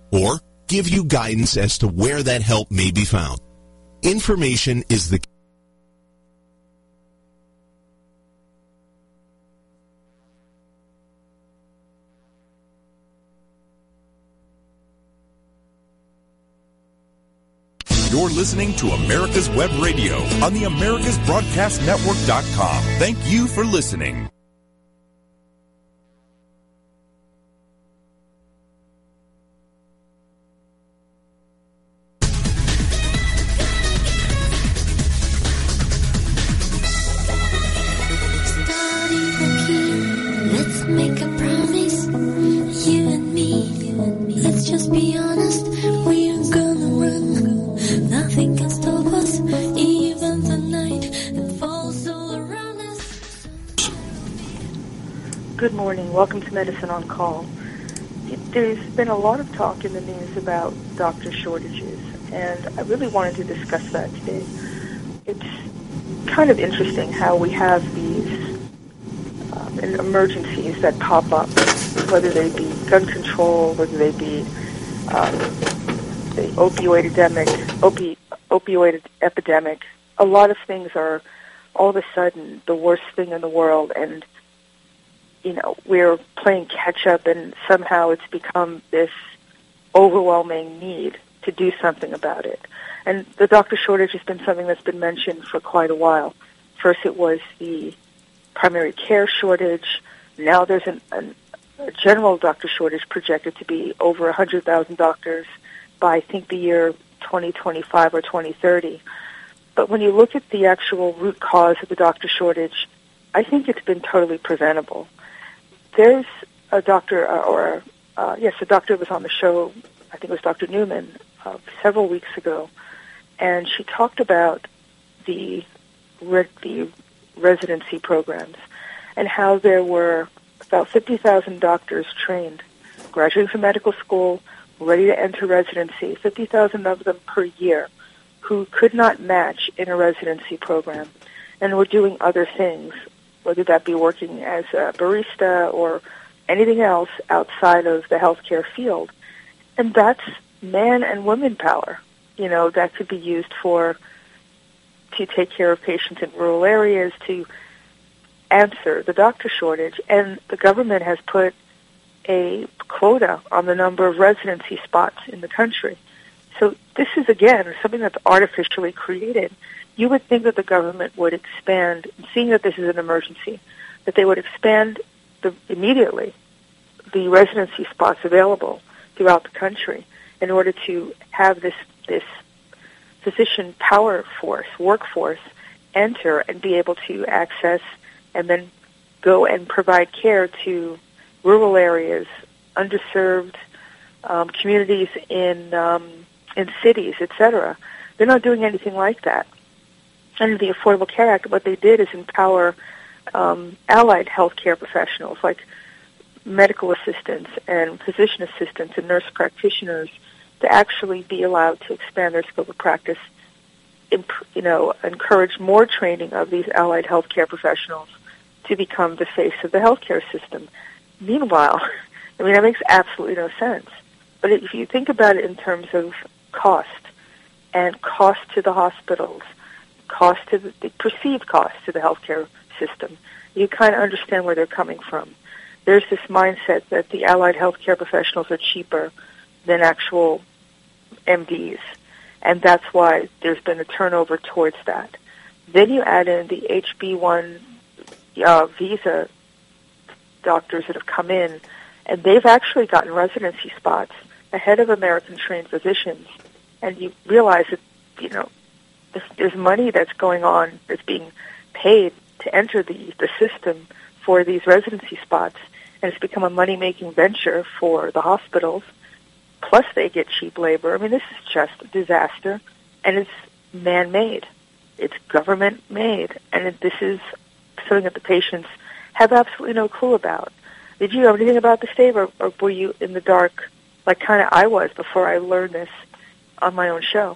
or give you guidance as to where that help may be found. Information is the key. You're listening to America's Web Radio on the AmericasBroadcastNetwork.com. Thank you for listening. Let's make a promise, you and me. Let's just be honest, we are gonna run. Nothing can stop us, even the night that falls all around us. Good morning. Welcome to Medicine on Call. There's been a lot of talk in the news about doctor shortages, and I really wanted to discuss that today. It's kind of interesting how we have these emergencies that pop up, whether they be gun control, whether they be the opioid epidemic. A lot of things are all of a sudden the worst thing in the world, and we're playing catch up, and somehow it's become this overwhelming need to do something about it. And the doctor shortage has been something that's been mentioned for quite a while. First it was the primary care shortage. Now there's a general doctor shortage projected to be over 100,000 doctors by, I think, the year 2025 or 2030. But when you look at the actual root cause of the doctor shortage, I think it's been totally preventable. There's a doctor, a doctor was on the show, I think it was Dr. Newman, several weeks ago, and she talked about the residency programs and how there were about 50,000 doctors trained, graduating from medical school, ready to enter residency, 50,000 of them per year, who could not match in a residency program and were doing other things, whether that be working as a barista or anything else outside of the healthcare field. And that's man and woman power, that could be used to take care of patients in rural areas, to answer the doctor shortage. And the government has put a quota on the number of residency spots in the country. So this is, again, something that's artificially created. You would think that the government would expand, seeing that this is an emergency, that they would expand immediately the residency spots available throughout the country in order to have this physician workforce enter and be able to access and then go and provide care to rural areas, underserved communities in cities, etc. They're not doing anything like that. Under the Affordable Care Act, what they did is empower allied healthcare professionals like medical assistants and physician assistants and nurse practitioners to actually be allowed to expand their scope of practice, encourage more training of these allied healthcare professionals to become the face of the healthcare system. Meanwhile, that makes absolutely no sense. But if you think about it in terms of cost, and cost to the hospitals, cost to the perceived cost to the healthcare system, you kind of understand where they're coming from. There's this mindset that the allied healthcare professionals are cheaper than actual MDs, and that's why there's been a turnover towards that. Then you add in the HB1 visa doctors that have come in, and they've actually gotten residency spots ahead of American-trained physicians, and you realize that, there's money that's going on, that's being paid to enter the system for these residency spots, and it's become a money-making venture for the hospitals. Plus they get cheap labor. This is just a disaster, and it's man-made. It's government-made, and this is something that the patients have absolutely no clue about. Did you know anything about this, Dave, or were you in the dark like kind of I was before I learned this on my own show?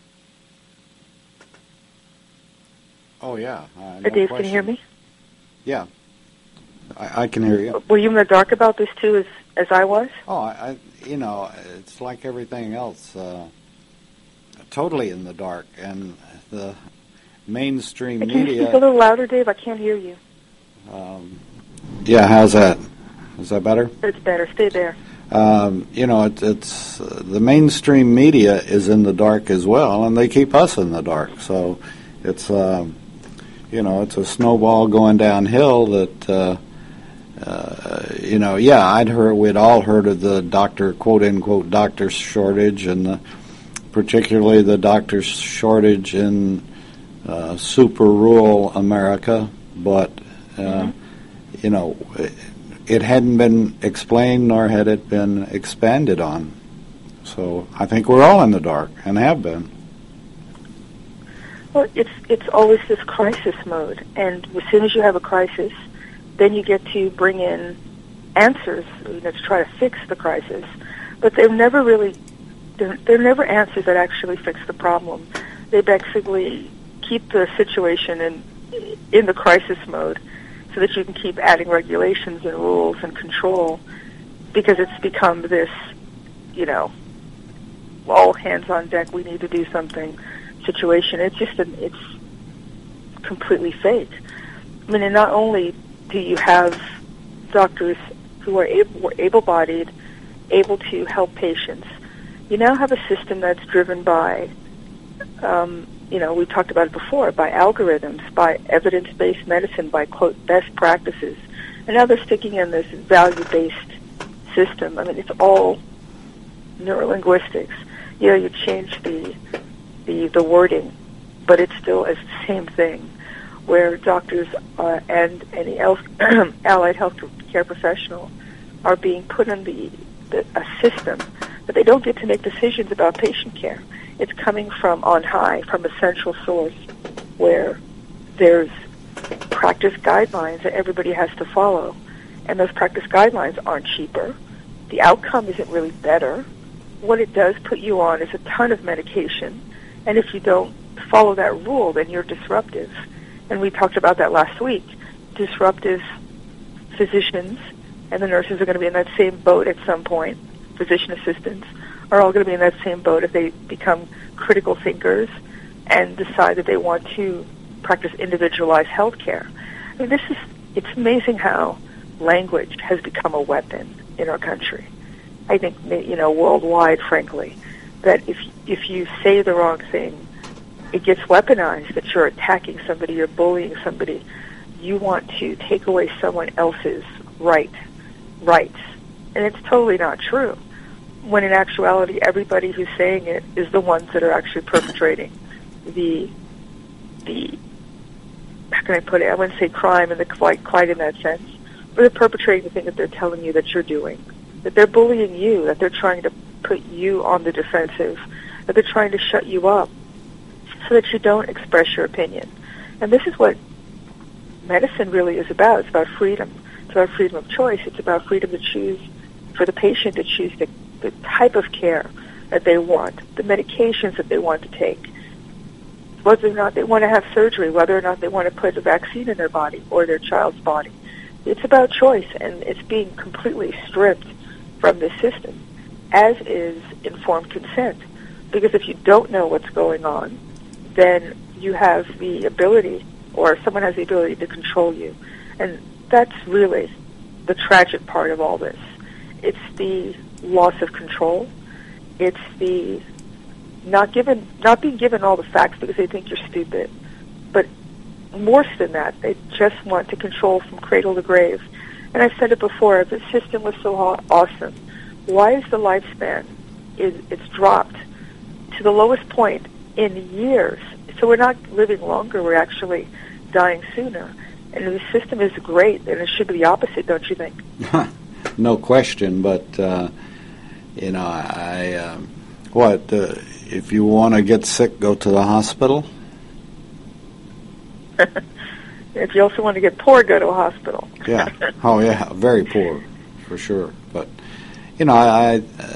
Oh, yeah. Dave, can you hear me? Yeah. I can hear you. Were you in the dark about this, too, as I was? Oh, it's like everything else, totally in the dark. And the mainstream Can you media... speak a little louder, Dave? I can't hear you. Yeah, how's that? Is that better? It's better. Stay there. It's the mainstream media is in the dark as well, and they keep us in the dark. So it's, it's a snowball going downhill that, we'd all heard of the quote unquote, doctor shortage, and particularly the doctor shortage in super rural America, but, it hadn't been explained nor had it been expanded on. So I think we're all in the dark and have been. Well, it's always this crisis mode, and as soon as you have a crisis, then you get to bring in answers, to try to fix the crisis. But they're never answers that actually fix the problem. They basically keep the situation in the crisis mode, so that you can keep adding regulations and rules and control, because it's become this, all hands on deck, we need to do something situation. It's completely fake. I mean, and not only do you have doctors who are able-bodied, able to help patients, you now have a system that's driven by, we talked about it before, by algorithms, by evidence-based medicine, by, quote, best practices. And now they're sticking in this value-based system. I mean, it's all neurolinguistics. You change the wording, but it's still the same thing, where doctors and any allied health care professional are being put in a system that they don't get to make decisions about patient care. It's coming from on high, from a central source, where there's practice guidelines that everybody has to follow. And those practice guidelines aren't cheaper. The outcome isn't really better. What it does put you on is a ton of medication. And if you don't follow that rule, then you're disruptive. And we talked about that last week. Disruptive physicians and the nurses are going to be in that same boat at some point. Physician assistants are all going to be in that same boat if they become critical thinkers and decide that they want to practice individualized health care. I mean, it's amazing how language has become a weapon in our country. I think, worldwide, frankly, that if you say the wrong thing, it gets weaponized, that you're attacking somebody, you're bullying somebody. You want to take away someone else's rights. And it's totally not true. When in actuality, everybody who's saying it is the ones that are actually perpetrating the how can I put it? I wouldn't say crime in quite in that sense, but they're perpetrating the thing that they're telling you that you're doing, that they're bullying you, that they're trying to put you on the defensive, that they're trying to shut you up so that you don't express your opinion. And this is what medicine really is about. It's about freedom. It's about freedom of choice. It's about freedom to choose, for the patient to choose the type of care that they want, the medications that they want to take, whether or not they want to have surgery, whether or not they want to put a vaccine in their body or their child's body. It's about choice, and it's being completely stripped from this system, as is informed consent. Because if you don't know what's going on, then you have the ability, or someone has the ability to control you. And that's really the tragic part of all this. It's the loss of control. It's the not being given all the facts because they think you're stupid. But worse than that, they just want to control from cradle to grave. And I've said it before, if the system was so awesome, why is the lifespan, it's dropped to the lowest point in years? So we're not living longer, we're actually dying sooner. And the system is great, and it should be the opposite, don't you think? No question, but, if you want to get sick, go to the hospital? If you also want to get poor, go to a hospital. Yeah. Oh, yeah. Very poor, for sure. But, I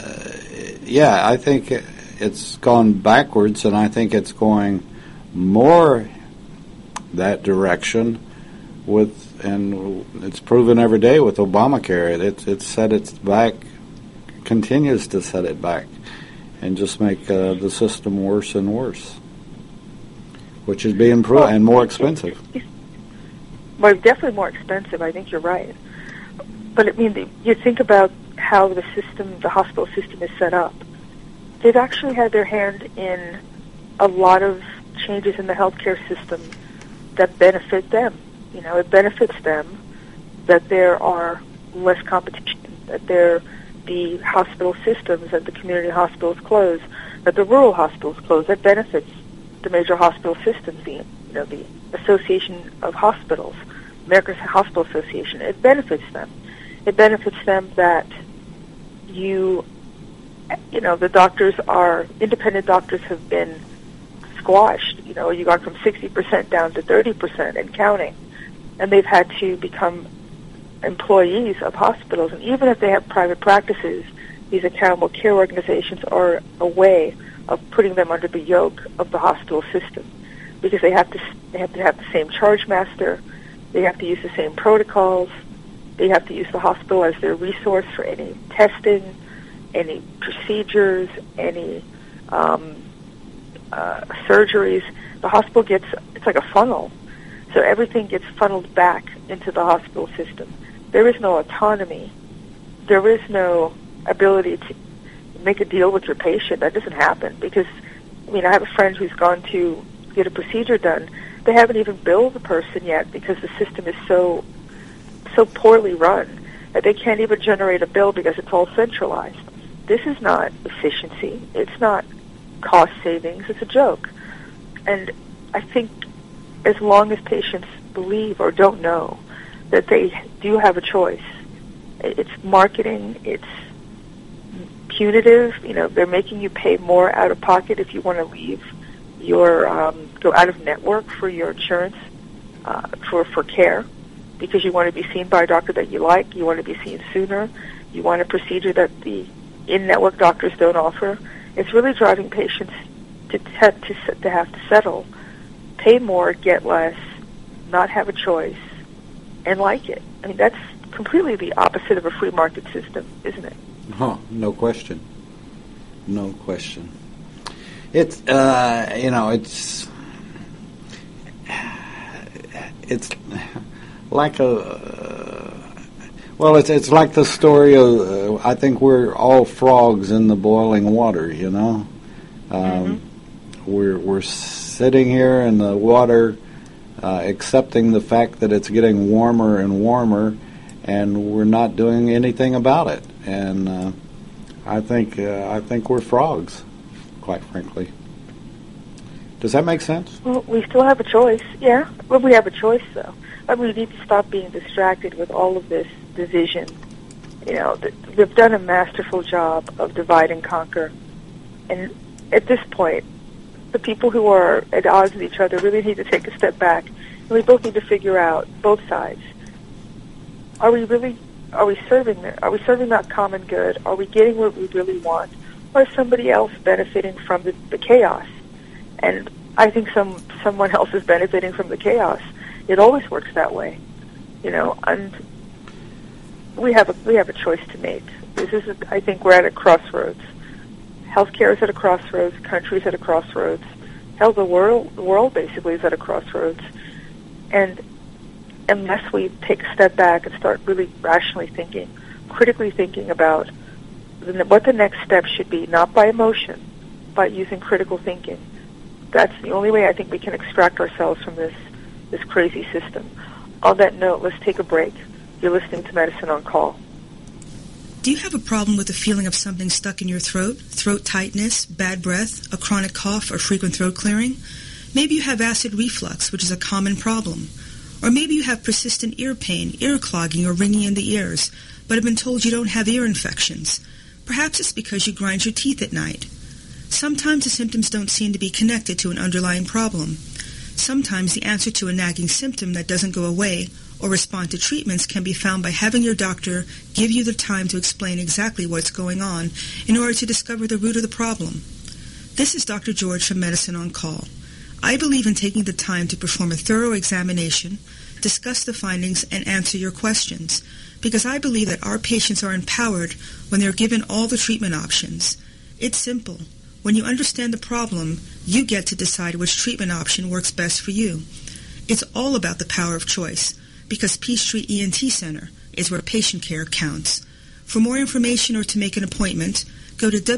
think it's gone backwards, and I think it's going more that direction and it's proven every day with Obamacare. It's set it back, continues to set it back, and just make the system worse and worse, which is being proven and more expensive. Well, definitely more expensive. I think you're right. But I mean, you think about how the hospital system is set up. They've actually had their hand in a lot of changes in the healthcare system that benefit them. You know, it benefits them that there are less competition, that the hospital systems, that the community hospitals close, that the rural hospitals close. That benefits the major hospital systems, the Association of Hospitals, American Hospital Association. It benefits them. It benefits them that the doctors independent doctors have been squashed. You know, you got from 60% down to 30% and counting. And they've had to become employees of hospitals. And even if they have private practices, these accountable care organizations are a way of putting them under the yoke of the hospital system, because they have to have the same charge master, they have to use the same protocols, they have to use the hospital as their resource for any testing, any procedures, any surgeries. The hospital it's like a funnel. So everything gets funneled back into the hospital system. There is no autonomy. There is no ability to make a deal with your patient. That doesn't happen because, I have a friend who's gone to get a procedure done. They haven't even billed the person yet because the system is so poorly run that they can't even generate a bill because it's all centralized. This is not efficiency. It's not cost savings. It's a joke. And I think as long as patients believe or don't know that they do have a choice, it's marketing, it's punitive. They're making you pay more out of pocket if you want to leave go out of network for your insurance for care, because you want to be seen by a doctor that you like, you want to be seen sooner, you want a procedure that the in-network doctors don't offer. It's really driving patients to have to settle, pay more, get less, not have a choice, and like it. That's completely the opposite of a free market system, isn't it? Oh, no question. No question. It's it's like it's like the story of I think we're all frogs in the boiling water. We're sitting here in the water, accepting the fact that it's getting warmer and warmer, and we're not doing anything about it. And I think we're frogs, quite frankly. Does that make sense? Well, we still have a choice, yeah. Well, we have a choice, though. We need to stop being distracted with all of this division. They've done a masterful job of divide and conquer. And at this point, the people who are at odds with each other really need to take a step back. And we both need to figure out, both sides, are we serving that common good? Are we getting what we really want? Or is somebody else benefiting from the chaos? And I think someone else is benefiting from the chaos. It always works that way, and we have a choice to make. I think we're at a crossroads. Healthcare is at a crossroads. Country's at a crossroads. Hell, the world basically is at a crossroads. And unless we take a step back and start really rationally thinking, critically thinking about what the next step should be, not by emotion, but using critical thinking, that's the only way I think we can extract ourselves from this crazy system. On that note, let's take a break. You're listening to Medicine on Call. Do you have a problem with the feeling of something stuck in your throat tightness, bad breath, a chronic cough, or frequent throat clearing? Maybe you have acid reflux, which is a common problem. Or maybe you have persistent ear pain, ear clogging, or ringing in the ears, but have been told you don't have ear infections. Perhaps it's because you grind your teeth at night. Sometimes the symptoms don't seem to be connected to an underlying problem. Sometimes the answer to a nagging symptom that doesn't go away or respond to treatments can be found by having your doctor give you the time to explain exactly what's going on in order to discover the root of the problem. This is Dr. George from Medicine on Call. I believe in taking the time to perform a thorough examination discuss the findings, and answer your questions, because I believe that our patients are empowered when they're given all the treatment options. It's simple. When you understand the problem, you get to decide which treatment option works best for you. It's all about the power of choice, because Peachtree ENT Center is where patient care counts. For more information or to make an appointment, go to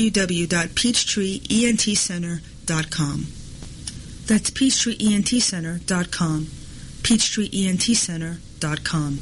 www.peachtreeentcenter.com. That's peachtreeentcenter.com. peachtreeentcenter.com.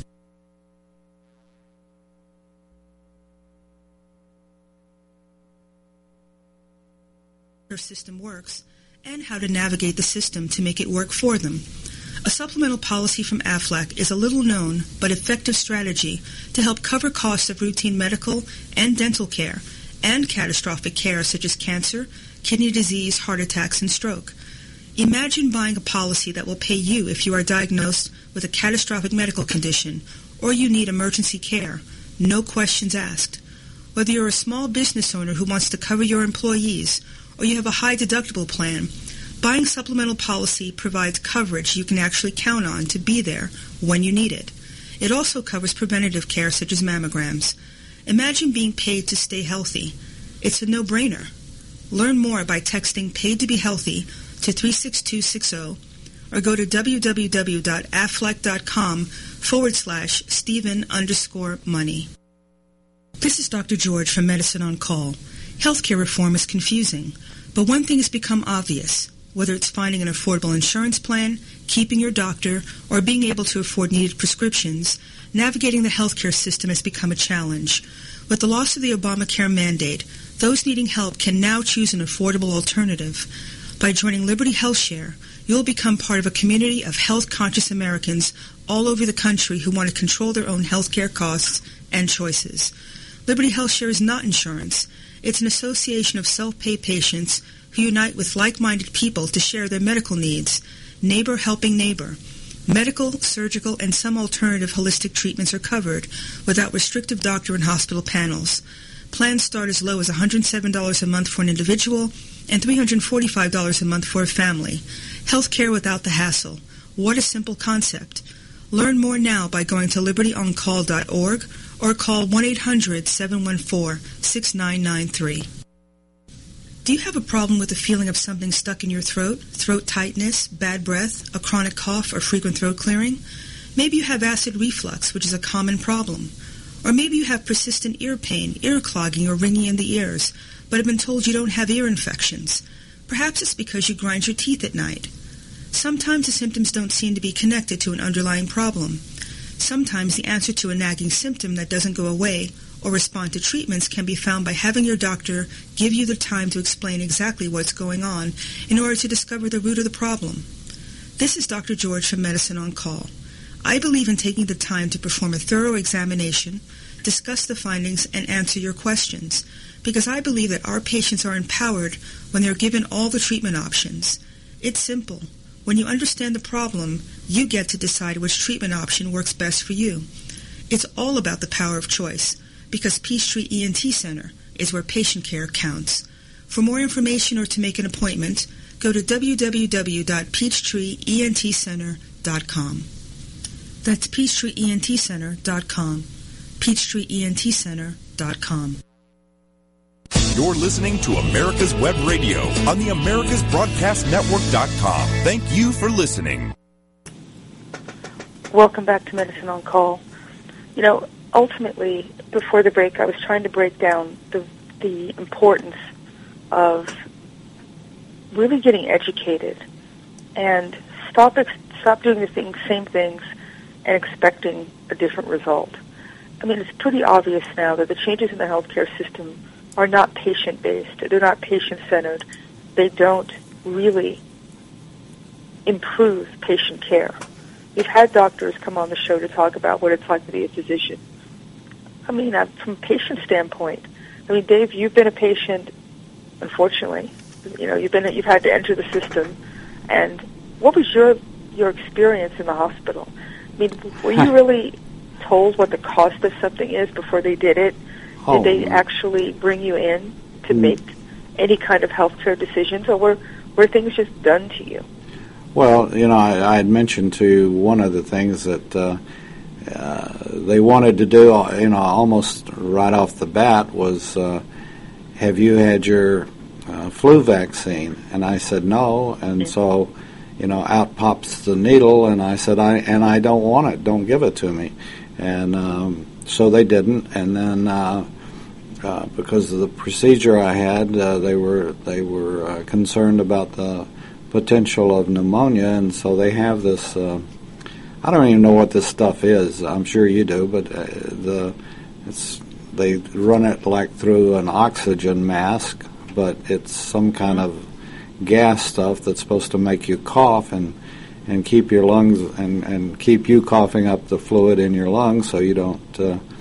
Their system works, and how to navigate the system to make it work for them. A supplemental policy from Aflac is a little-known but effective strategy to help cover costs of routine medical and dental care and catastrophic care such as cancer, kidney disease, heart attacks, and stroke. Imagine buying a policy that will pay you if you are diagnosed with a catastrophic medical condition or you need emergency care, no questions asked. Whether you're a small business owner who wants to cover your employees or you have a high deductible plan, buying supplemental policy provides coverage you can actually count on to be there when you need it. It also covers preventative care such as mammograms. Imagine being paid to stay healthy. It's a no-brainer. Learn more by texting PAID to be healthy to 36260 or go to www.aflac.com/Stephen_money. This is Dr. George from Medicine on Call. Healthcare reform is confusing, but one thing has become obvious. Whether it's finding an affordable insurance plan, keeping your doctor, or being able to afford needed prescriptions, navigating the healthcare system has become a challenge. With the loss of the Obamacare mandate, those needing help can now choose an affordable alternative. By joining Liberty HealthShare, you'll become part of a community of health-conscious Americans all over the country who want to control their own healthcare costs and choices. Liberty HealthShare is not insurance. It's an association of self-pay patients who unite with like-minded people to share their medical needs. Neighbor helping neighbor. Medical, surgical, and some alternative holistic treatments are covered without restrictive doctor and hospital panels. Plans start as low as $107 a month for an individual and $345 a month for a family. Healthcare without the hassle. What a simple concept. Learn more now by going to libertyoncall.org or call 1-800-714-6993. Do you have a problem with the feeling of something stuck in your throat, throat tightness, bad breath, a chronic cough, or frequent throat clearing? Maybe you have acid reflux, which is a common problem. Or maybe you have persistent ear pain, ear clogging, or ringing in the ears, but have been told you don't have ear infections. Perhaps it's because you grind your teeth at night. Sometimes the symptoms don't seem to be connected to an underlying problem. Sometimes the answer to a nagging symptom that doesn't go away or respond to treatments can be found by having your doctor give you the time to explain exactly what's going on in order to discover the root of the problem. This is Dr. George from Medicine on Call. I believe in taking the time to perform a thorough examination, discuss the findings, and answer your questions, because I believe that our patients are empowered when they're given all the treatment options. It's simple. When you understand the problem, you get to decide which treatment option works best for you. It's all about the power of choice, because Peachtree ENT Center is where patient care counts. For more information or to make an appointment, go to www.peachtreeentcenter.com. That's peachtreeentcenter.com. peachtreeentcenter.com. You're listening to America's Web Radio on the AmericasBroadcastNetwork.com. Thank you for listening. Welcome back to Medicine on Call. You know, ultimately, before the break, I was trying to break down the importance of really getting educated and stop doing the same things and expecting a different result. I mean, it's pretty obvious now that the changes in the healthcare system are not patient-based. They're not patient-centered. They don't really improve patient care. We've had doctors come on the show to talk about what it's like to be a physician. I mean, from a patient standpoint, I mean, Dave, you've been a patient, unfortunately. You know, you've had to enter the system. And what was your experience in the hospital? I mean, were you really told what the cost of something is before they did it? Did they actually bring you in to make any kind of healthcare decisions, or were things just done to you? Well, I had mentioned to you one of the things that they wanted to do, almost right off the bat was, have you had your flu vaccine? And I said no, and so, out pops the needle, and I said, I don't want it, don't give it to me. And so they didn't, and then because of the procedure I had, they were concerned about the potential of pneumonia, and so they have this, I don't even know what this stuff is, I'm sure you do, but they run it like through an oxygen mask, but it's some kind of gas stuff that's supposed to make you cough and keep your lungs and keep you coughing up the fluid in your lungs so you don't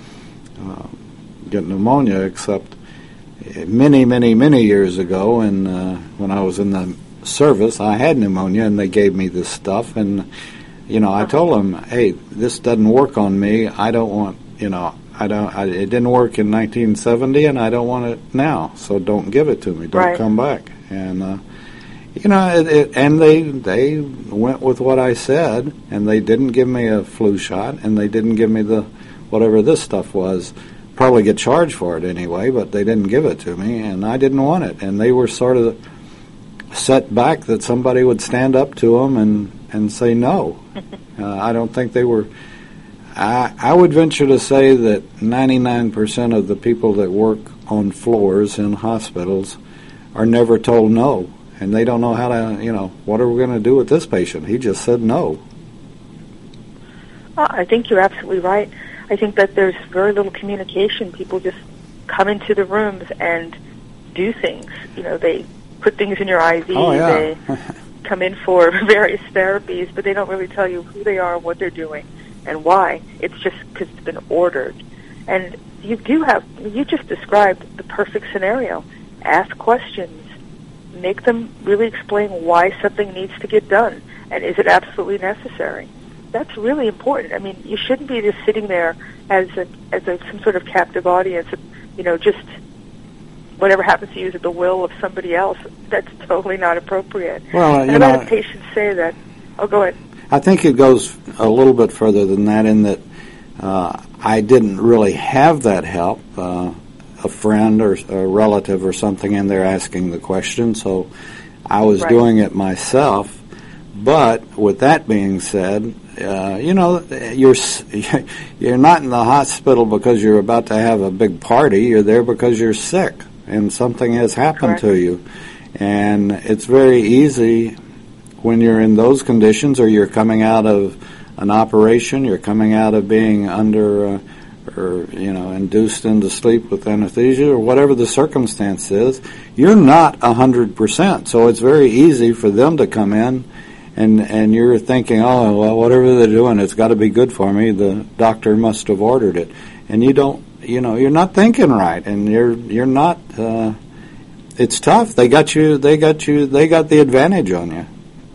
get pneumonia. Except many, many, many years ago, and when I was in the service, I had pneumonia, and they gave me this stuff, and I told them, hey, this doesn't work on me. I don't want, it didn't work in 1970, and I don't want it now. So don't give it to me. Don't come back. And and they went with what I said, and they didn't give me a flu shot, and they didn't give me the whatever this stuff was. Probably get charged for it anyway, but they didn't give it to me, and I didn't want it. And they were sort of set back that somebody would stand up to them and say no. I don't think they were. I would venture to say that 99% of the people that work on floors in hospitals are never told no, and they don't know how to, what are we going to do with this patient? He just said no. I think you're absolutely right. I think that there's very little communication. People just come into the rooms and do things. They put things in your IV. Oh, yeah. They come in for various therapies, but they don't really tell you who they are, what they're doing, and why. It's just because it's been ordered. And you just described the perfect scenario. Ask questions. Make them really explain why something needs to get done, and is it absolutely necessary. That's really important. I mean, you shouldn't be just sitting there as some sort of captive audience, just whatever happens to you is at the will of somebody else. That's totally not appropriate. Well, and a lot of patients say that. Oh, go ahead. I think it goes a little bit further than that in that I didn't really have that help, a friend or a relative or something in there asking the question, so I was doing it myself. But with that being said, you're not in the hospital because you're about to have a big party. You're there because you're sick and something has happened to you. And it's very easy when you're in those conditions, or you're coming out of an operation, you're coming out of being under induced into sleep with anesthesia, or whatever the circumstance is, you're not 100%. So it's very easy for them to come in, and you're thinking, oh, well, whatever they're doing, it's got to be good for me. The doctor must have ordered it. And you don't, you're not thinking right, and you're not, it's tough. They got the advantage on you.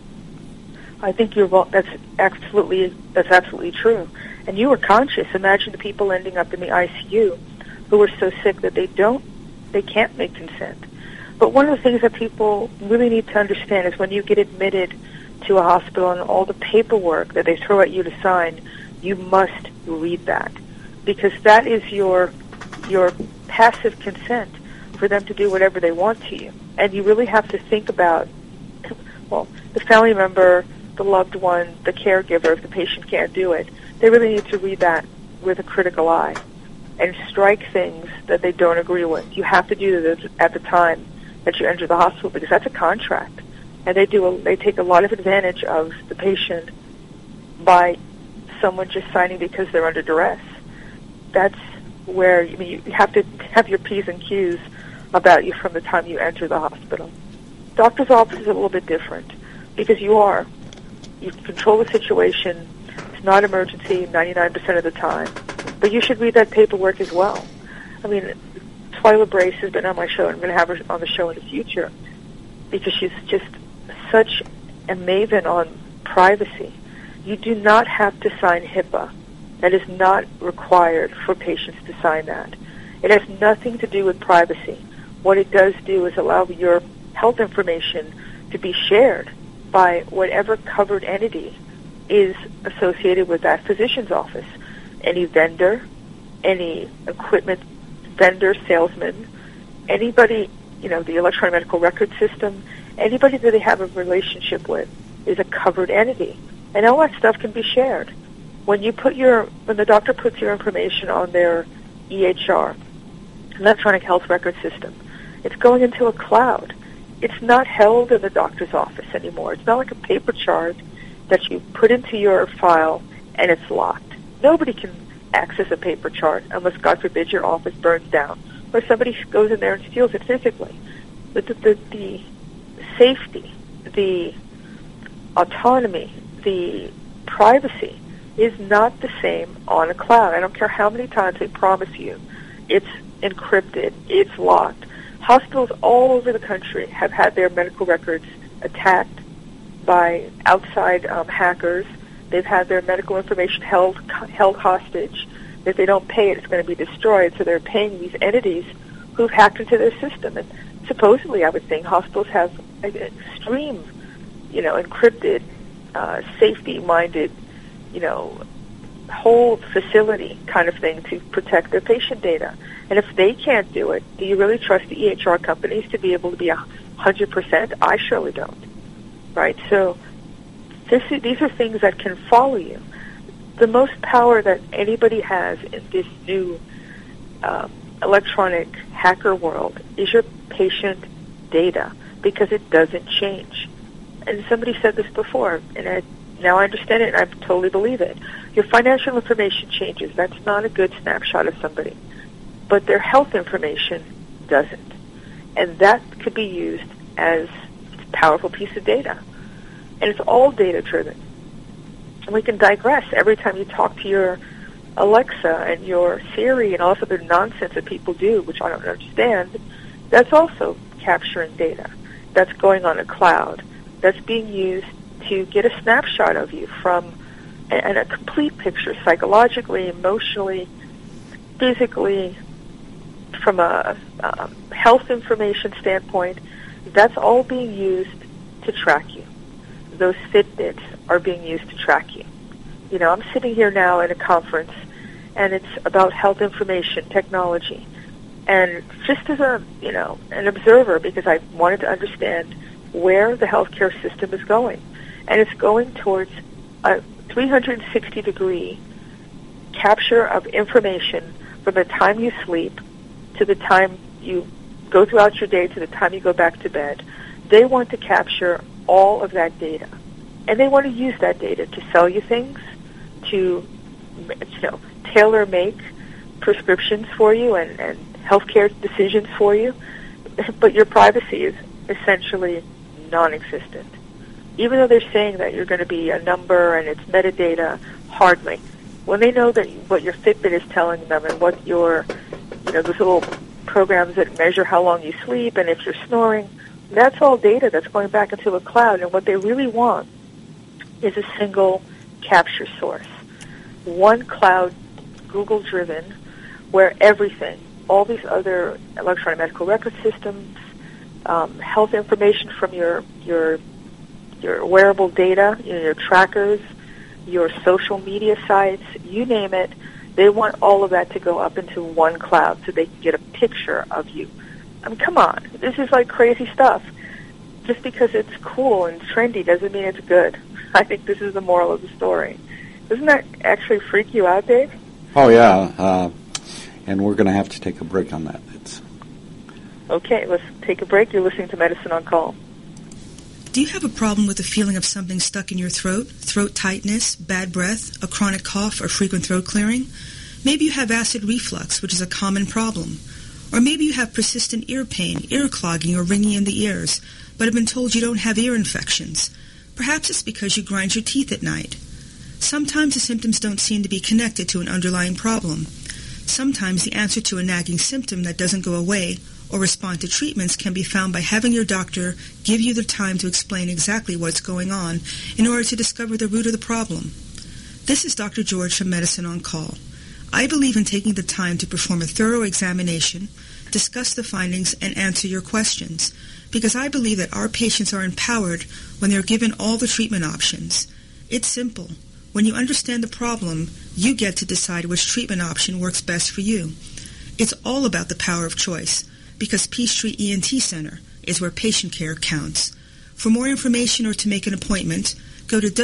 I think that's absolutely true. And you were conscious. Imagine the people ending up in the ICU who are so sick that they can't make consent. But one of the things that people really need to understand is when you get admitted to a hospital and all the paperwork that they throw at you to sign, you must read that, because that is your passive consent for them to do whatever they want to you. And you really have to think about, well, the family member, the loved one, the caregiver, if the patient can't do it, they really need to read that with a critical eye and strike things that they don't agree with. You have to do this at the time that you enter the hospital, because that's a contract. And they take a lot of advantage of the patient by someone just signing because they're under duress. That's where you have to have your P's and Q's about you from the time you enter the hospital. Doctor's office is a little bit different because you control the situation. It's not emergency 99% of the time. But you should read that paperwork as well. I mean, Twyla Brace has been on my show, and I'm going to have her on the show in the future because she's just such a maven on privacy. You do not have to sign HIPAA. That is not required for patients to sign that. It has nothing to do with privacy. What it does do is allow your health information to be shared by whatever covered entity is associated with that physician's office. Any vendor, any equipment vendor, salesman, anybody, the electronic medical record system, anybody that they have a relationship with is a covered entity. And all that stuff can be shared. When the doctor puts your information on their EHR, electronic health record system, it's going into a cloud. It's not held in the doctor's office anymore. It's not like a paper chart that you put into your file and it's locked. Nobody can access a paper chart unless, God forbid, your office burns down or somebody goes in there and steals it physically. But the safety, the autonomy, the privacy is not the same on a cloud. I don't care how many times they promise you it's encrypted, it's locked. Hospitals all over the country have had their medical records attacked by outside hackers. They've had their medical information held hostage. If they don't pay it, it's going to be destroyed. So they're paying these entities who've hacked into their system. And supposedly, I would think, hospitals have an extreme, encrypted, safety-minded, whole facility kind of thing to protect their patient data. And if they can't do it, do you really trust the EHR companies to be able to be 100%? I surely don't. Right? So these are things that can follow you. The most power that anybody has in this new electronic hacker world is your patient data, because it doesn't change. And somebody said this before, and now I understand it, and I totally believe it. Your financial information changes. That's not a good snapshot of somebody. But their health information doesn't. And that could be used as a powerful piece of data. And it's all data-driven. And we can digress every time you talk to your Alexa and your Siri and all this other nonsense that people do, which I don't understand. That's also capturing data. That's going on a cloud. That's being used to get a snapshot of you and a complete picture, psychologically, emotionally, physically, from a health information standpoint. That's all being used to track you. Those Fitbits are being used to track you. I'm sitting here now at a conference, and it's about health information technology. And just as an observer, because I wanted to understand where the healthcare system is going. And it's going towards a 360-degree capture of information from the time you sleep to the time you go throughout your day to the time you go back to bed. They want to capture all of that data. And they want to use that data to sell you things, to tailor-make prescriptions for you and healthcare decisions for you. But your privacy is essentially non-existent. Even though they're saying that you're going to be a number and it's metadata, hardly. When they know that what your Fitbit is telling them and what your, those little programs that measure how long you sleep and if you're snoring, that's all data that's going back into a cloud. And what they really want is a single capture source. One cloud, Google-driven, where everything, all these other electronic medical record systems, health information from your wearable data, your trackers, your social media sites, you name it, they want all of that to go up into one cloud so they can get a picture of you. I mean, come on. This is like crazy stuff. Just because it's cool and trendy doesn't mean it's good. I think this is the moral of the story. Doesn't that actually freak you out, Dave? Oh, yeah. And we're going to have to take a break on that. Okay, let's take a break. You're listening to Medicine on Call. Do you have a problem with the feeling of something stuck in your throat, throat tightness, bad breath, a chronic cough, or frequent throat clearing? Maybe you have acid reflux, which is a common problem. Or maybe you have persistent ear pain, ear clogging, or ringing in the ears, but have been told you don't have ear infections. Perhaps it's because you grind your teeth at night. Sometimes the symptoms don't seem to be connected to an underlying problem. Sometimes the answer to a nagging symptom that doesn't go away or respond to treatments can be found by having your doctor give you the time to explain exactly what's going on in order to discover the root of the problem. This is Dr. George from Medicine on Call. I believe in taking the time to perform a thorough examination discuss the findings, and answer your questions, because I believe that our patients are empowered when they're given all the treatment options. It's simple. When you understand the problem, you get to decide which treatment option works best for you. It's all about the power of choice, because Peachtree ENT Center is where patient care counts. For more information or to make an appointment, go to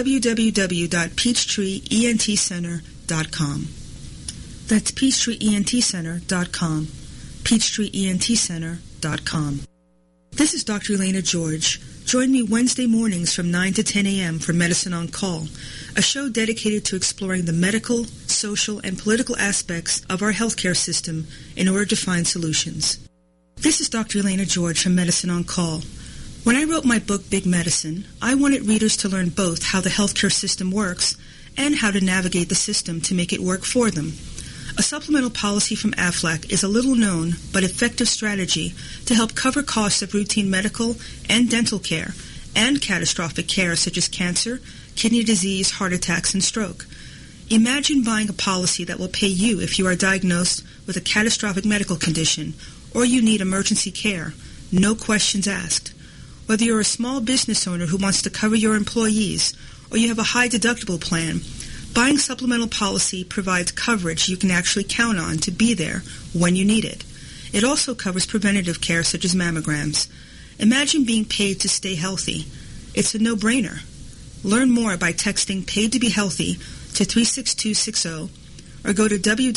www.peachtreeentcenter.com. That's peachtreeentcenter.com. peachtreeentcenter.com. This is Dr. Elena George. Join me Wednesday mornings from 9 to 10 a.m. for Medicine on Call, a show dedicated to exploring the medical, social, and political aspects of our healthcare system in order to find solutions. This is Dr. Elena George from Medicine on Call. When I wrote my book, Big Medicine, I wanted readers to learn both how the healthcare system works and how to navigate the system to make it work for them. A supplemental policy from AFLAC is a little-known but effective strategy to help cover costs of routine medical and dental care and catastrophic care such as cancer, kidney disease, heart attacks, and stroke. Imagine buying a policy that will pay you if you are diagnosed with a catastrophic medical condition or you need emergency care, no questions asked. Whether you're a small business owner who wants to cover your employees or you have a high deductible plan, buying supplemental policy provides coverage you can actually count on to be there when you need it. It also covers preventative care such as mammograms. Imagine being paid to stay healthy. It's a no-brainer. Learn more by texting Paid to Be Healthy to 36260 or go to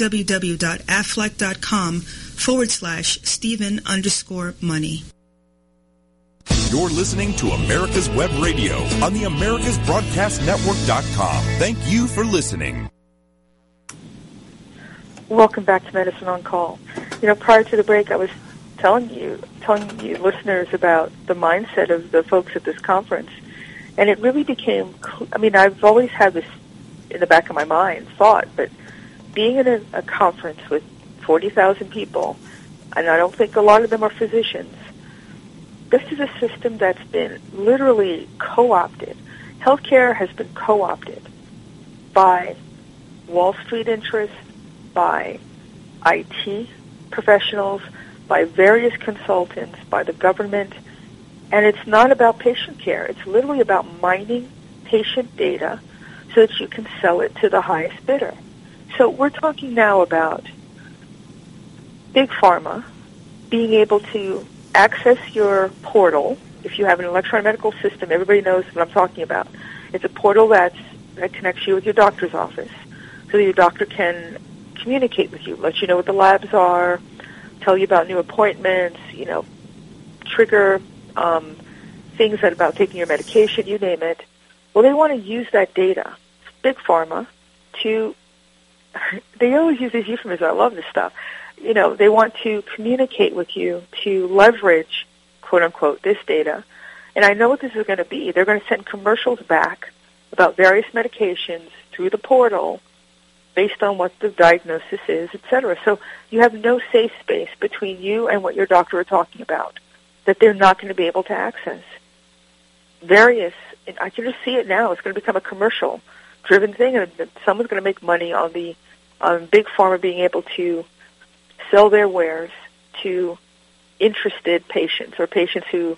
www.aflac.com/Stephen_money. You're listening to America's Web Radio on the AmericasBroadcastNetwork.com. Thank you for listening. Welcome back to Medicine on Call. Prior to the break, I was telling you listeners about the mindset of the folks at this conference, and it really became, I've always had this in the back of my mind, thought, but being in a conference with 40,000 people, and I don't think a lot of them are physicians, this is a system that's been literally co-opted. Healthcare has been co-opted by Wall Street interests, by IT professionals, by various consultants, by the government, and it's not about patient care. It's literally about mining patient data so that you can sell it to the highest bidder. So we're talking now about Big Pharma being able to access your portal. If you have an electronic medical system, everybody knows what I'm talking about. It's a portal that connects you with your doctor's office so that your doctor can communicate with you, let you know what the labs are, tell you about new appointments, trigger things about taking your medication, you name it. Well, they want to use that data, Big Pharma, they always use these euphemisms. I love this stuff. They want to communicate with you to leverage, quote-unquote, this data. And I know what this is going to be. They're going to send commercials back about various medications through the portal based on what the diagnosis is, et cetera. So you have no safe space between you and what your doctor are talking about that they're not going to be able to access. I can just see it now. It's going to become a commercial-driven thing, and someone's going to make money on Big Pharma being able to sell their wares to interested patients or patients who,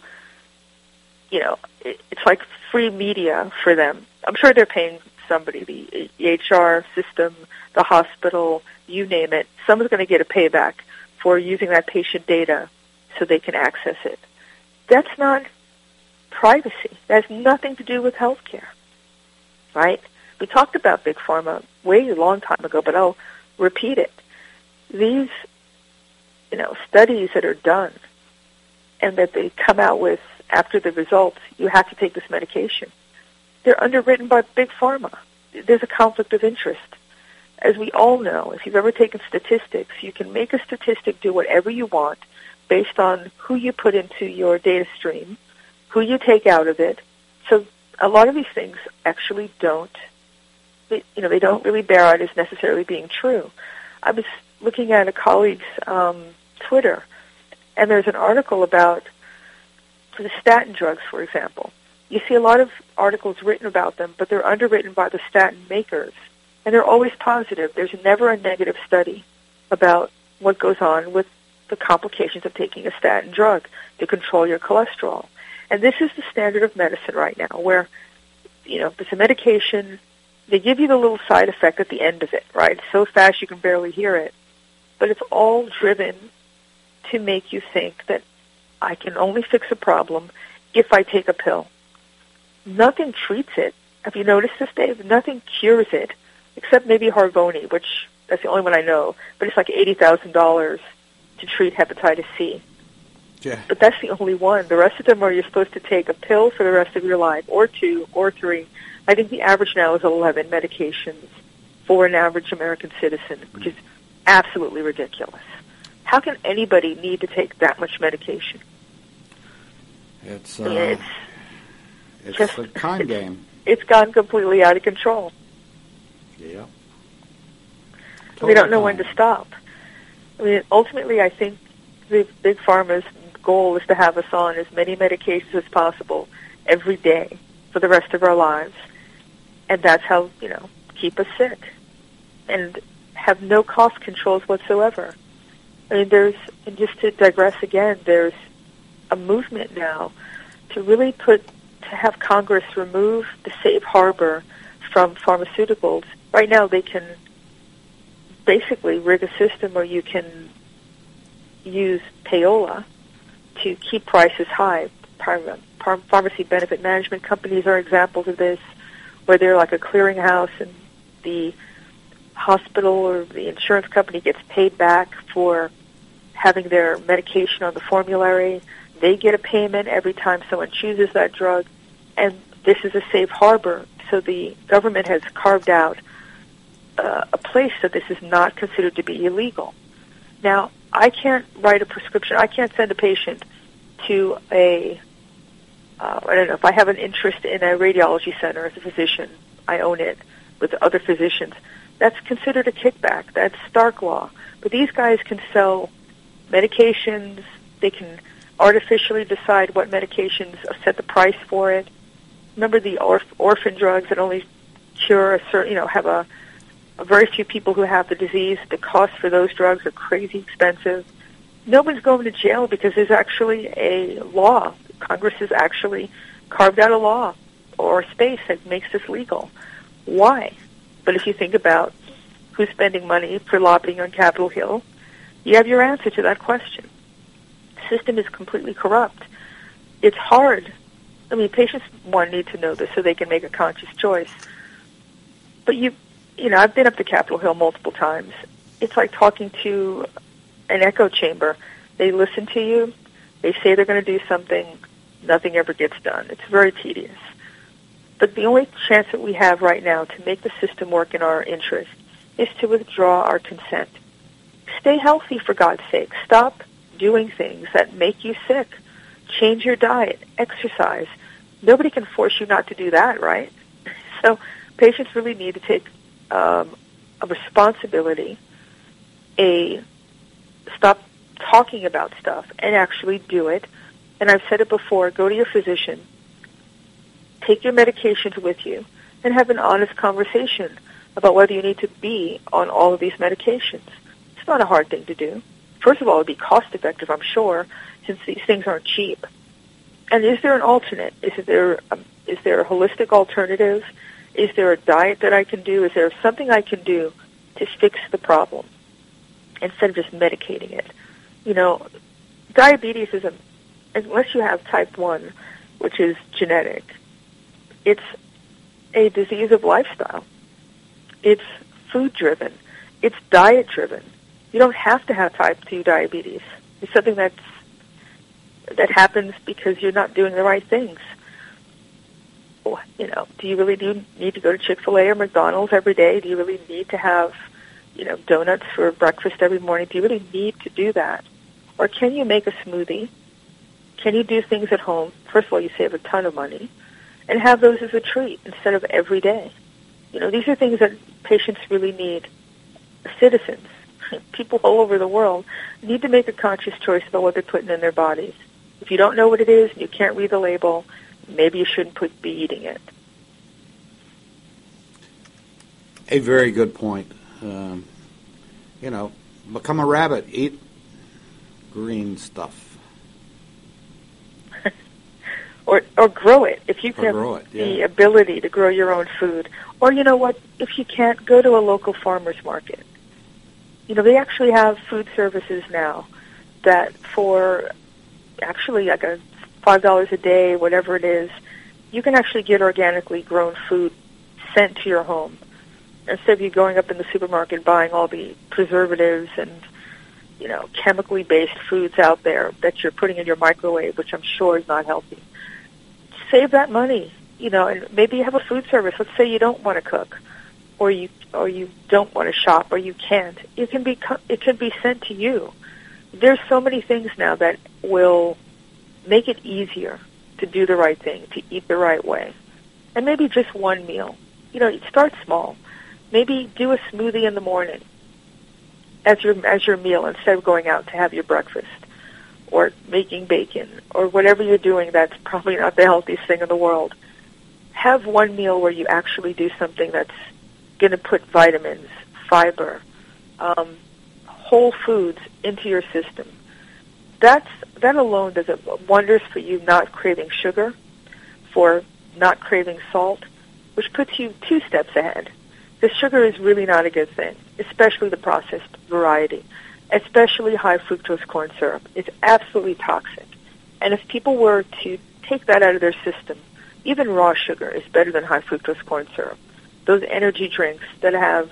it's like free media for them. I'm sure they're paying somebody, the HR system, the hospital, you name it. Someone's going to get a payback for using that patient data so they can access it. That's not privacy. That has nothing to do with healthcare, right? We talked about Big Pharma way a long time ago, but I'll repeat it. These studies that are done and that they come out with after the results, you have to take this medication. They're underwritten by Big Pharma. There's a conflict of interest. As we all know, if you've ever taken statistics, you can make a statistic do whatever you want based on who you put into your data stream, who you take out of it. So a lot of these things actually don't really bear out as necessarily being true. I was looking at a colleague's Twitter, and there's an article about the statin drugs, for example. You see a lot of articles written about them, but they're underwritten by the statin makers, and they're always positive. There's never a negative study about what goes on with the complications of taking a statin drug to control your cholesterol. And this is the standard of medicine right now, where, if it's a medication, they give you the little side effect at the end of it, right? It's so fast you can barely hear it. But it's all driven to make you think that I can only fix a problem if I take a pill. Nothing treats it. Have you noticed this, Dave? Nothing cures it, except maybe Harvoni, which that's the only one I know. But it's like $80,000 to treat hepatitis C. Yeah. But that's the only one. The rest of them are you're supposed to take a pill for the rest of your life, or 2, or 3. I think the average now is 11 medications for an average American citizen, which is absolutely ridiculous. How can anybody need to take that much medication? It's just a con game. It's gone completely out of control. Yeah. We don't know when to stop. I mean, ultimately, I think the Big Pharma's goal is to have us on as many medications as possible every day for the rest of our lives. And that's how, keep us sick. And have no cost controls whatsoever. I mean, and just to digress again, there's a movement now to really to have Congress remove the safe harbor from pharmaceuticals. Right now, they can basically rig a system where you can use payola to keep prices high. Pharmacy benefit management companies are examples of this, where they're like a clearinghouse, and the hospital or the insurance company gets paid back for having their medication on the formulary. They get a payment every time someone chooses that drug, and this is a safe harbor. So the government has carved out a place that this is not considered to be illegal. Now, I can't write a prescription. I can't send a patient to I don't know, if I have an interest in a radiology center as a physician, I own it with other physicians. That's considered a kickback. That's Stark law. But these guys can sell medications. They can artificially decide what medications, set the price for it. Remember the orphan drugs that only cure a certain, have a very few people who have the disease. The costs for those drugs are crazy expensive. Nobody's going to jail because there's actually a law. Congress has actually carved out a law or a space that makes this legal. Why? But if you think about who's spending money for lobbying on Capitol Hill, you have your answer to that question. The system is completely corrupt. It's hard. I mean, patients, need to know this so they can make a conscious choice. But I've been up to Capitol Hill multiple times. It's like talking to an echo chamber. They listen to you. They say they're going to do something. Nothing ever gets done. It's very tedious. But the only chance that we have right now to make the system work in our interest is to withdraw our consent. Stay healthy, for God's sake. Stop doing things that make you sick. Change your diet. Exercise. Nobody can force you not to do that, right? So patients really need to take a responsibility, stop talking about stuff and actually do it. And I've said it before, go to your physician, take your medications with you, and have an honest conversation about whether you need to be on all of these medications. It's not a hard thing to do. First of all, it would be cost effective, I'm sure, since these things aren't cheap. And is there an alternate? Is there a holistic alternative? Is there a diet that I can do? Is there something I can do to fix the problem instead of just medicating it? Diabetes is unless you have type 1, which is genetic, it's a disease of lifestyle. It's food-driven. It's diet-driven. You don't have to have type 2 diabetes. It's something that happens because you're not doing the right things. Do you really need to go to Chick-fil-A or McDonald's every day? Do you really need to have, donuts for breakfast every morning? Do you really need to do that? Or can you make a smoothie? Can you do things at home? First of all, you save a ton of money. And have those as a treat instead of every day. These are things that patients really need. Citizens, people all over the world, need to make a conscious choice about what they're putting in their bodies. If you don't know what it is and you can't read the label, maybe you shouldn't be eating it. A very good point. Become a rabbit. Eat green stuff. Or grow it. If you have yeah. the ability to grow your own food. Or you know what, if you can't, go to a local farmer's market. You know, they actually have food services now that for actually like a $5 a day, whatever it is, you can actually get organically grown food sent to your home. Instead of you going up in the supermarket buying all the preservatives and, you know, chemically based foods out there that you're putting in your microwave, which I'm sure is not healthy. Save that money, you know, and maybe you have a food service. Let's say you don't want to cook, or you don't want to shop, or you can't. It can be sent to you. There's so many things now that will make it easier to do the right thing, to eat the right way. And maybe just one meal. You know, start small. Maybe do a smoothie in the morning as your meal instead of going out to have your breakfast or making bacon or whatever you're doing that's probably not the healthiest thing in the world. Have one meal where you actually do something that's going to put vitamins, fiber, whole foods into your system. That alone does wonders for you not craving sugar, for not craving salt, which puts you 2 steps ahead. The sugar is really not a good thing, especially the processed variety, especially high fructose corn syrup. It's absolutely toxic. And if people were to take that out of their system, even raw sugar is better than high fructose corn syrup. Those energy drinks that have,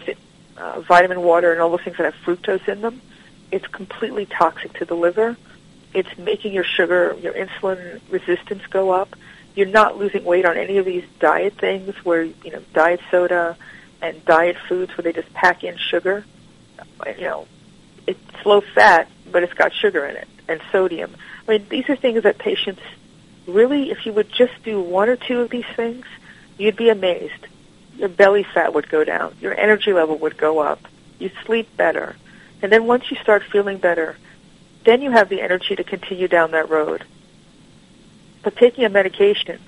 vitamin water and all those things that have fructose in them, it's completely toxic to the liver. It's making your sugar, your insulin resistance go up. You're not losing weight on any of these diet things where, you know, diet soda and diet foods where they just pack in sugar. You know, it's low fat, but it's got sugar in it and sodium. I mean, these are things that patients really, if you would just do 1 or 2 of these things, you'd be amazed. Your belly fat would go down. Your energy level would go up. You'd sleep better. And then once you start feeling better, then you have the energy to continue down that road. But taking a medication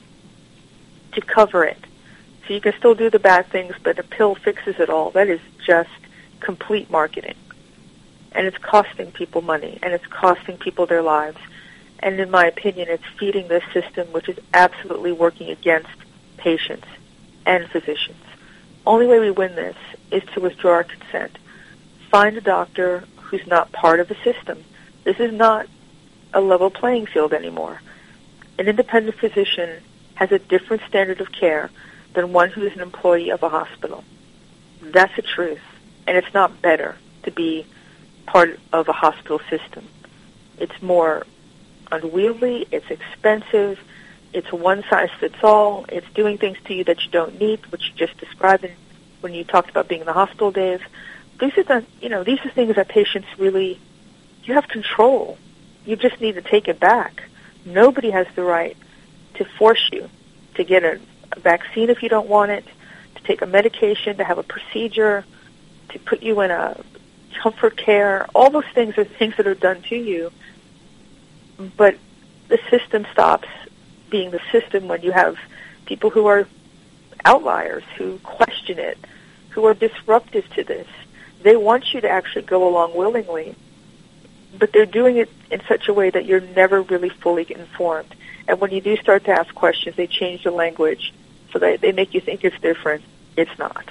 to cover it, so you can still do the bad things, but a pill fixes it all, that is just complete marketing. And it's costing people money, and it's costing people their lives. And in my opinion, it's feeding this system, which is absolutely working against patients and physicians. Only way we win this is to withdraw our consent. Find a doctor who's not part of the system. This is not a level playing field anymore. An independent physician has a different standard of care than one who is an employee of a hospital. That's the truth. And it's not better to be part of a hospital system. It's more unwieldy, it's expensive, it's one-size-fits-all, it's doing things to you that you don't need, which you just described when you talked about being in the hospital days. These are things that patients really, you have control. You just need to take it back. Nobody has the right to force you to get a vaccine if you don't want it, to take a medication, to have a procedure, to put you in a comfort care. All those things are things that are done to you. But the system stops being the system when you have people who are outliers, who question it, who are disruptive to this. They want you to actually go along willingly, but they're doing it in such a way that you're never really fully informed. And when you do start to ask questions, they change the language so that they make you think it's different. It's not.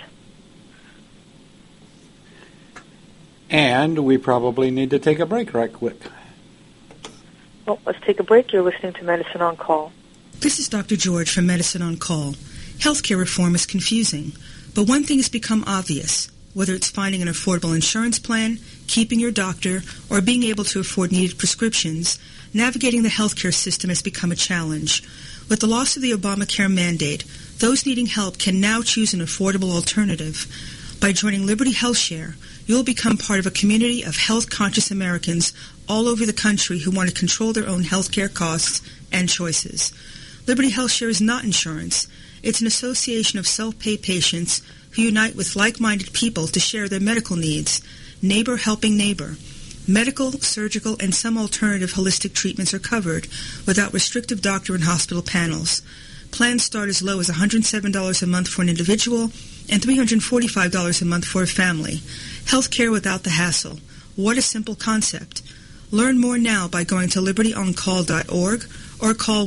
And we probably need to take a break right quick. Well, let's take a break. You're listening to Medicine on Call. This is Dr. George from Medicine on Call. Healthcare reform is confusing, but one thing has become obvious. Whether it's finding an affordable insurance plan, keeping your doctor, or being able to afford needed prescriptions, navigating the healthcare system has become a challenge. With the loss of the Obamacare mandate, those needing help can now choose an affordable alternative. By joining Liberty HealthShare, you'll become part of a community of health-conscious Americans all over the country who want to control their own healthcare costs and choices. Liberty HealthShare is not insurance. It's an association of self-pay patients who unite with like-minded people to share their medical needs. Neighbor helping neighbor. Medical, surgical, and some alternative holistic treatments are covered without restrictive doctor and hospital panels. Plans start as low as $107 a month for an individual and $345 a month for a family. Healthcare without the hassle. What a simple concept. Learn more now by going to libertyoncall.org or call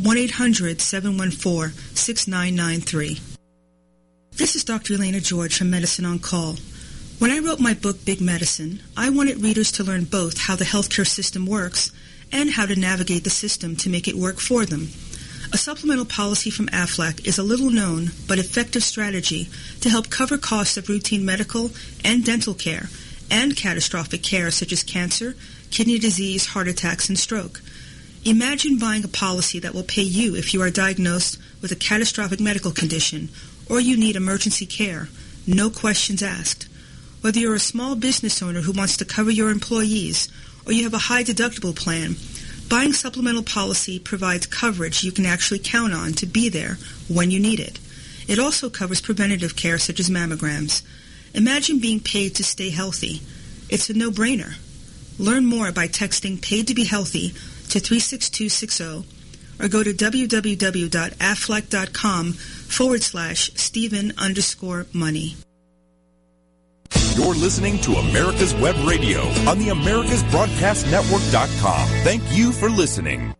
1-800-714-6993. This is Dr. Elena George from Medicine on Call. When I wrote my book, Big Medicine, I wanted readers to learn both how the healthcare system works and how to navigate the system to make it work for them. A supplemental policy from AFLAC is a little-known but effective strategy to help cover costs of routine medical and dental care and catastrophic care such as cancer, kidney disease, heart attacks, and stroke. Imagine buying a policy that will pay you if you are diagnosed with a catastrophic medical condition or you need emergency care, no questions asked. Whether you're a small business owner who wants to cover your employees or you have a high deductible plan, buying supplemental policy provides coverage you can actually count on to be there when you need it. It also covers preventative care such as mammograms. Imagine being paid to stay healthy. It's a no-brainer. Learn more by texting PAID to be healthy to 36260 or go to www.aflac.com/Stephen_money. You're listening to America's Web Radio on the AmericasBroadcastNetwork.com. Thank you for listening.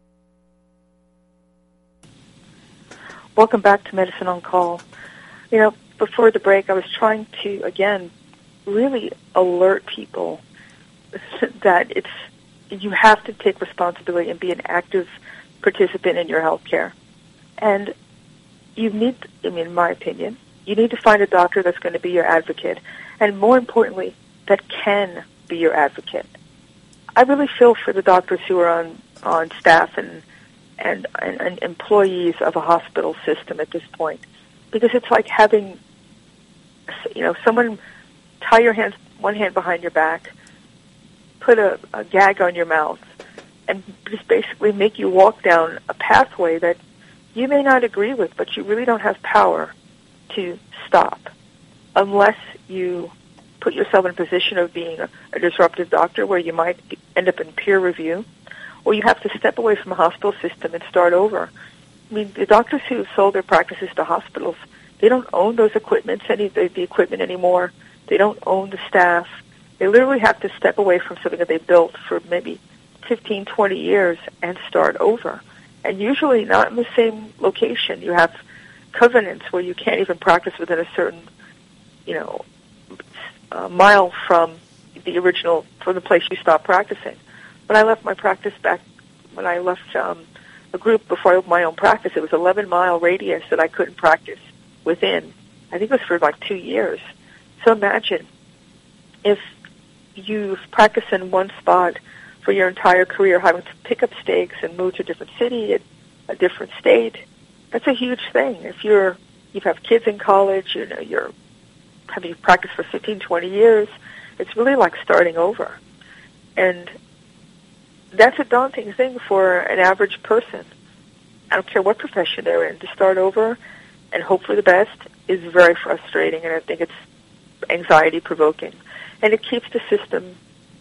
Welcome back to Medicine on Call. Before the break, I was trying to, again, really alert people that you have to take responsibility and be an active participant in your health care. And you need, in my opinion, you need to find a doctor that's going to be your advocate, and more importantly, that can be your advocate. I really feel for the doctors who are on staff and employees of a hospital system at this point, because it's like having, someone tie your hands, one hand behind your back, put a gag on your mouth, and just basically make you walk down a pathway that you may not agree with, but you really don't have power to stop unless you put yourself in a position of being a disruptive doctor where you might end up in peer review, or you have to step away from a hospital system and start over. The doctors who sold their practices to hospitals, they don't own those the equipment anymore. They don't own the staff. They literally have to step away from something that they built for maybe 15, 20 years and start over. And usually not in the same location. You have covenants where you can't even practice within a certain, mile from the place you stopped practicing. When I left my practice when I left a group before I opened my own practice, it was 11-mile radius that I couldn't practice within. I think it was for like 2 years. So imagine if you've practiced in one spot for your entire career, having to pick up stakes and move to a different city, a different state. That's a huge thing. If you have kids in college, you've practiced for 15, 20 years, it's really like starting over. And that's a daunting thing for an average person. I don't care what profession they're in. To start over and hope for the best is very frustrating, and I think it's anxiety-provoking. And it keeps the system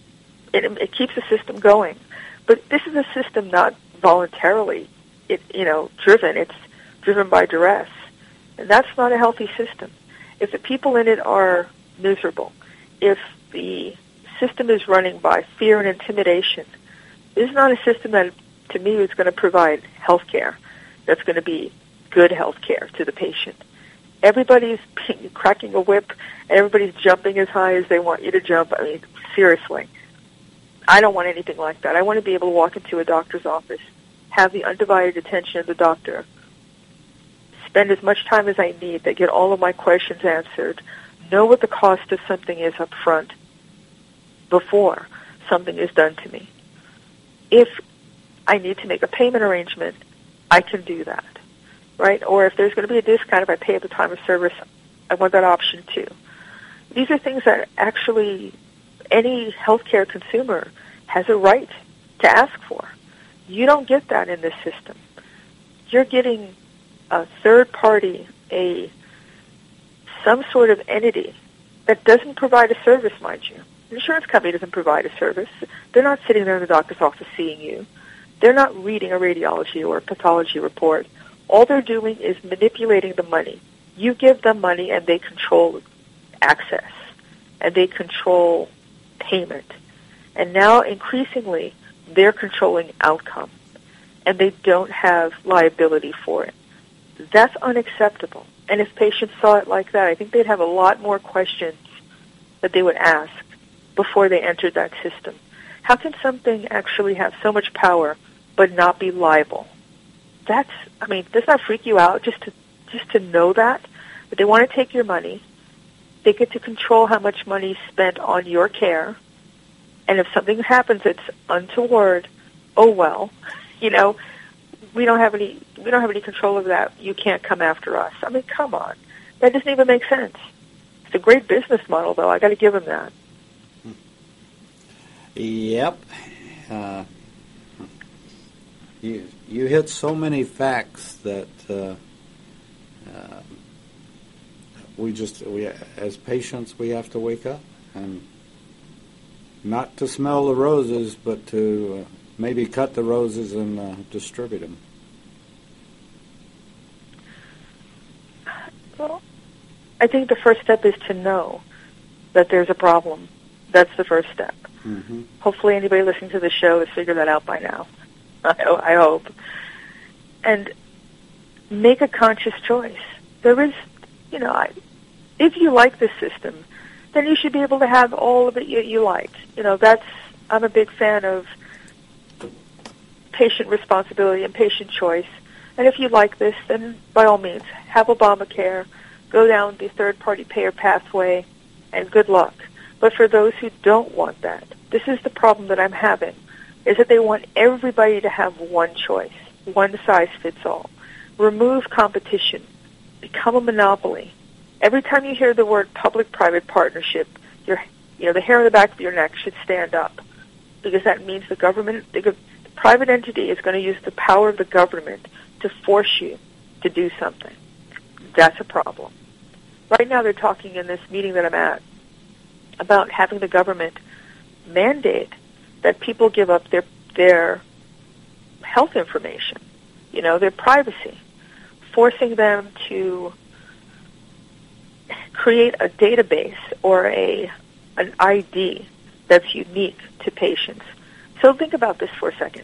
going. But this is a system not voluntarily driven. It's driven by duress. And that's not a healthy system. If the people in it are miserable, if the system is running by fear and intimidation, this is not a system that, to me, is going to provide health care that's going to be good health care to the patient. Everybody's cracking a whip, and everybody's jumping as high as they want you to jump. Seriously. I don't want anything like that. I want to be able to walk into a doctor's office, have the undivided attention of the doctor, spend as much time as I need to get all of my questions answered, know what the cost of something is up front before something is done to me. If I need to make a payment arrangement, I can do that, right? Or if there's going to be a discount if I pay at the time of service, I want that option too. These are things that actually any healthcare consumer has a right to ask for. You don't get that in this system. You're getting a third party, some sort of entity that doesn't provide a service, mind you. The insurance company doesn't provide a service. They're not sitting there in the doctor's office seeing you. They're not reading a radiology or a pathology report. All they're doing is manipulating the money. You give them money and they control access and they control payment. And now, increasingly, they're controlling outcome, and they don't have liability for it. That's unacceptable. And if patients saw it like that, I think they'd have a lot more questions that they would ask before they entered that system. How can something actually have so much power but not be liable? Does that freak you out just to know that? But they want to take your money. They get to control how much money is spent on your care. And if something happens that's untoward, oh well, we don't have any control of that. You can't come after us. I mean, come on. That doesn't even make sense. It's a great business model, though. I got to give them that. Yep. You hit so many facts that we as patients, we have to wake up and not to smell the roses, but to maybe cut the roses and distribute them. Well, I think the first step is to know that there's a problem. That's the first step. Mm-hmm. Hopefully anybody listening to the show has figured that out by now. I hope. And make a conscious choice. There is, if you like this system, then you should be able to have all of it you like. I'm a big fan of patient responsibility and patient choice. And if you like this, then by all means, have Obamacare, go down the third-party payer pathway, and good luck. But for those who don't want that, this is the problem that I'm having, is that they want everybody to have one choice, one size fits all. Remove competition. Become a monopoly. Every time you hear the word public-private partnership, the hair on the back of your neck should stand up, because that means the private entity is going to use the power of the government to force you to do something. That's a problem. Right now they're talking in this meeting that I'm at about having the government mandate that people give up their health information, their privacy, forcing them to create a database or an ID that's unique to patients. So think about this for a second.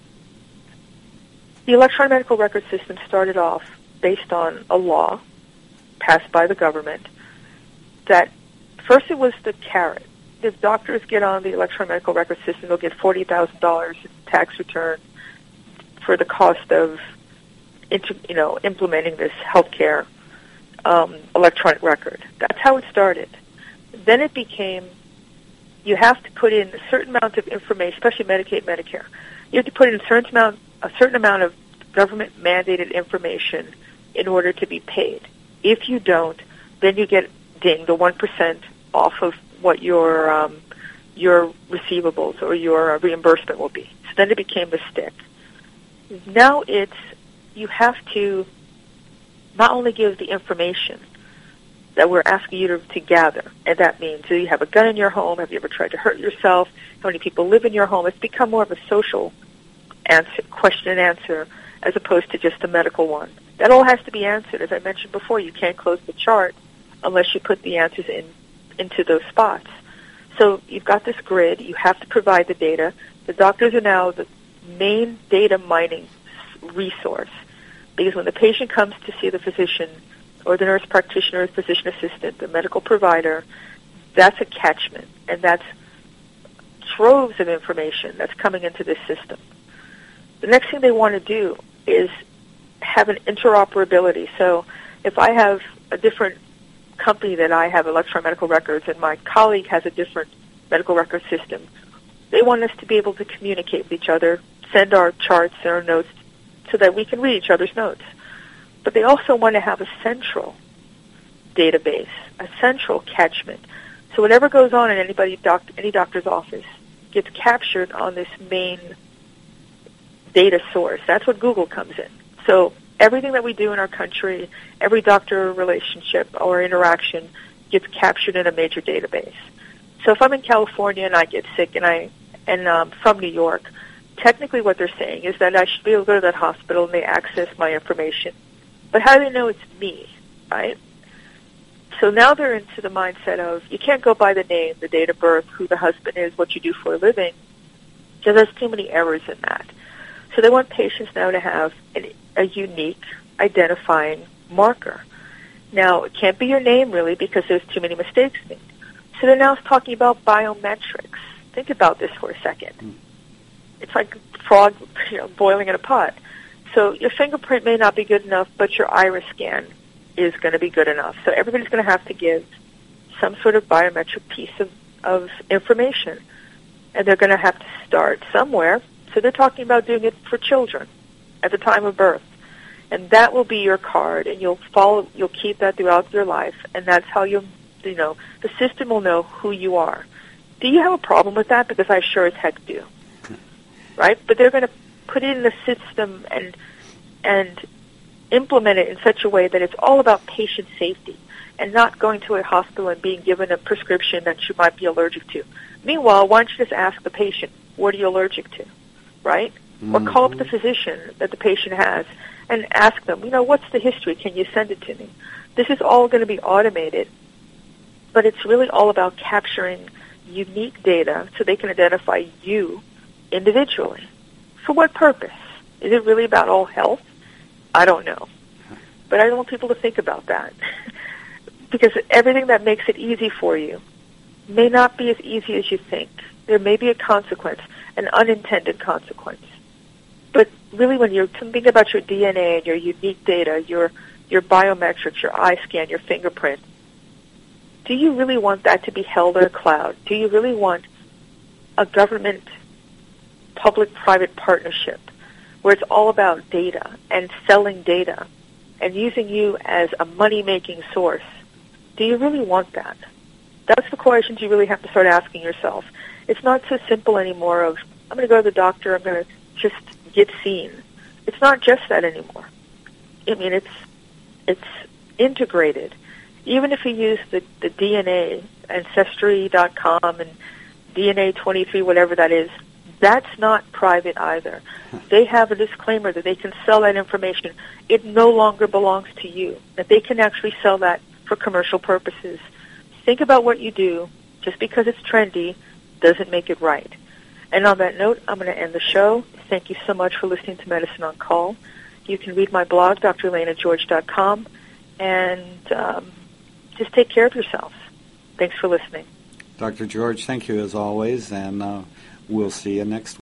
The electronic medical record system started off based on a law passed by the government that first it was the carrot. If doctors get on the electronic medical record system, they'll get $40,000 in tax return for the cost of implementing this healthcare electronic record. That's how it started. Then it became you have to put in a certain amount of information, especially Medicaid, Medicare. You have to put in a certain amount of government-mandated information in order to be paid. If you don't, then you get dinged the 1% off of what your receivables or your reimbursement will be. So then it became the stick. Now you have to not only give the information that we're asking you to gather, and that means, do you have a gun in your home? Have you ever tried to hurt yourself? How many people live in your home? It's become more of a social question and answer as opposed to just a medical one. That all has to be answered. As I mentioned before, you can't close the chart unless you put the answers into those spots. So you've got this grid. You have to provide the data. The doctors are now the main data mining resource, because when the patient comes to see the physician or the nurse practitioner, the physician assistant, the medical provider, that's a catchment, and that's troves of information that's coming into this system. The next thing they want to do is have an interoperability. So if I have a different company that I have electronic medical records and my colleague has a different medical record system, they want us to be able to communicate with each other, send our charts and our notes so that we can read each other's notes. But they also want to have a central database, a central catchment. So whatever goes on in any doctor's office gets captured on this main data source. That's what Google comes in. So everything that we do in our country, every doctor relationship or interaction gets captured in a major database. So if I'm in California and I get sick and I'm from New York, technically what they're saying is that I should be able to go to that hospital and they access my information. But how do they know it's me, right? So now they're into the mindset of you can't go by the name, the date of birth, who the husband is, what you do for a living, because there's too many errors in that. So they want patients now to have a unique identifying marker. Now, it can't be your name, really, because there's too many mistakes made. So they're now talking about biometrics. Think about this for a second. It's like frog boiling in a pot. So your fingerprint may not be good enough, but your iris scan is going to be good enough. So everybody's going to have to give some sort of biometric piece of information. And they're going to have to start somewhere. So they're talking about doing it for children at the time of birth. And that will be your card, and you'll keep that throughout your life, and that's how the system will know who you are. Do you have a problem with that? Because I sure as heck do. Right? But they're going to put it in the system and implement it in such a way that it's all about patient safety and not going to a hospital and being given a prescription that you might be allergic to. Meanwhile, why don't you just ask the patient, what are you allergic to? Right? Mm-hmm. Or call up the physician that the patient has and ask them, what's the history? Can you send it to me? This is all going to be automated, but it's really all about capturing unique data so they can identify you individually. For what purpose? Is it really about all health? I don't know. But I don't want people to think about that. Because everything that makes it easy for you may not be as easy as you think. There may be a consequence, an unintended consequence. But really, when you're thinking about your DNA and your unique data, your biometrics, your eye scan, your fingerprint, do you really want that to be held in a cloud? Do you really want a government public-private partnership where it's all about data and selling data and using you as a money-making source? Do you really want that? That's the questions you really have to start asking yourself. It's not so simple anymore of, I'm going to go to the doctor, I'm going to just get seen. It's not just that anymore. I mean, it's integrated. Even if you use the DNA, Ancestry.com and DNA23, whatever that is, that's not private either. They have a disclaimer that they can sell that information. It no longer belongs to you, that they can actually sell that for commercial purposes. Think about what you do. Just because it's trendy doesn't make it right. And on that note, I'm going to end the show. Thank you so much for listening to Medicine on Call. You can read my blog, drelenageorge.com, and just take care of yourselves. Thanks for listening. Dr. George, thank you as always, and we'll see you next week.